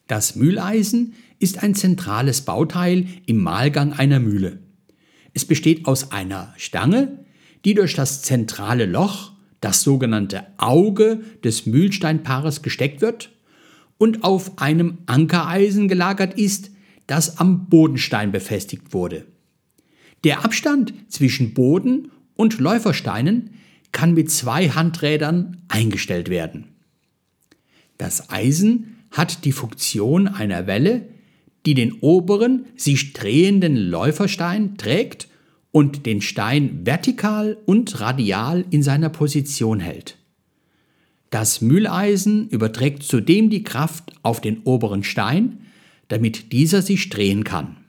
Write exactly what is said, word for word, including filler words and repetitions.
Das Mühleisen ist ein zentrales Bauteil im Mahlgang einer Mühle. Es besteht aus einer Stange, die durch das zentrale Loch, das sogenannte Auge des Mühlsteinpaares, gesteckt wird und auf einem Ankereisen gelagert ist, das am Bodenstein befestigt wurde. Der Abstand zwischen Boden- und Läufersteinen kann mit zwei Handrädern eingestellt werden. Das Eisen hat die Funktion einer Welle, die den oberen, sich drehenden Läuferstein trägt und den Stein vertikal und radial in seiner Position hält. Das Mühleisen überträgt zudem die Kraft auf den oberen Stein, damit dieser sich drehen kann.